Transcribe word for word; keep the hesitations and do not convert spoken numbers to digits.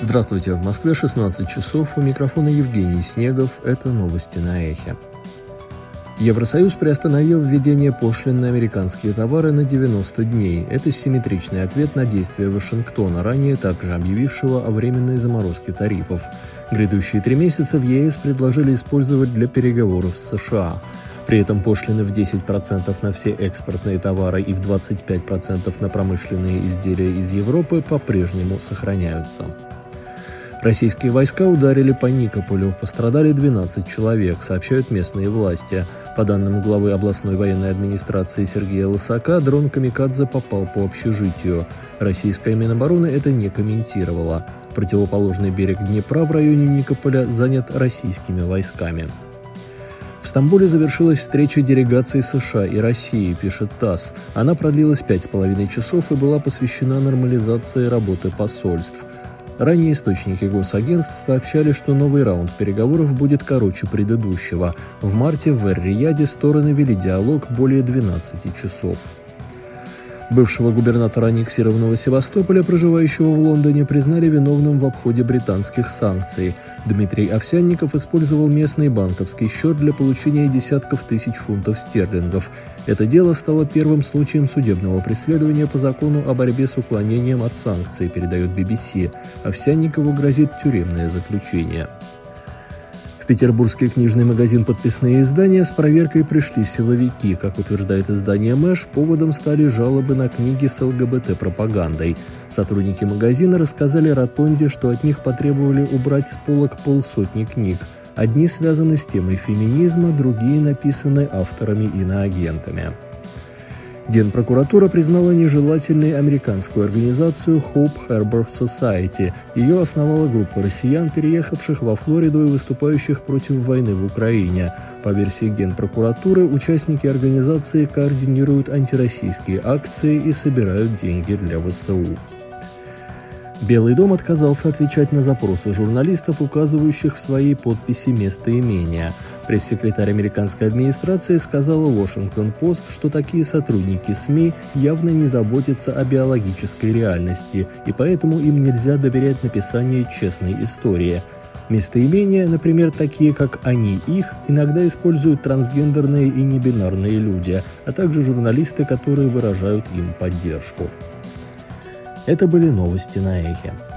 Здравствуйте, в Москве шестнадцать часов, у микрофона Евгений Снегов, это новости на Эхе. Евросоюз приостановил введение пошлин на американские товары на девяносто дней. Это симметричный ответ на действия Вашингтона, ранее также объявившего о временной заморозке тарифов. Грядущие три месяца в ЕС предложили использовать для переговоров с США. При этом пошлины в десять процентов на все экспортные товары и в двадцать пять процентов на промышленные изделия из Европы по-прежнему сохраняются. Российские войска ударили по Никополю, пострадали двенадцать человек, сообщают местные власти. По данным главы областной военной администрации Сергея Лысака, дрон «Камикадзе» попал по общежитию. Российская Минобороны это не комментировала. Противоположный берег Днепра в районе Никополя занят российскими войсками. В Стамбуле завершилась встреча делегаций США и России, пишет ТАСС. Она продлилась пять с половиной часов и была посвящена нормализации работы посольств. Ранее источники госагентств сообщали, что новый раунд переговоров будет короче предыдущего. В марте в Эр-Рияде стороны вели диалог более двенадцати часов. Бывшего губернатора аннексированного Севастополя, проживающего в Лондоне, признали виновным в обходе британских санкций. Дмитрий Овсянников использовал местный банковский счет для получения десятков тысяч фунтов стерлингов. Это дело стало первым случаем судебного преследования по закону о борьбе с уклонением от санкций, передает би би си. Овсянникову грозит тюремное заключение. В петербургский книжный магазин «Подписные издания» с проверкой пришли силовики. Как утверждает издание «Мэш», поводом стали жалобы на книги с эл гэ бэ тэ-пропагандой. Сотрудники магазина рассказали «Ротонде», что от них потребовали убрать с полок полсотни книг. Одни связаны с темой феминизма, другие написаны авторами-иноагентами. Генпрокуратура признала нежелательной американскую организацию Hope Harbor Society. Ее основала группа россиян, переехавших во Флориду и выступающих против войны в Украине. По версии Генпрокуратуры, участники организации координируют антироссийские акции и собирают деньги для вэ эс у. Белый дом отказался отвечать на запросы журналистов, указывающих в своей подписи местоимения. Пресс-секретарь американской администрации сказала «Вашингтон-Пост», что такие сотрудники СМИ явно не заботятся о биологической реальности, и поэтому им нельзя доверять написанию честной истории. Местоимения, например, такие как «они», «их», иногда используют трансгендерные и небинарные люди, а также журналисты, которые выражают им поддержку. Это были новости на Эхе.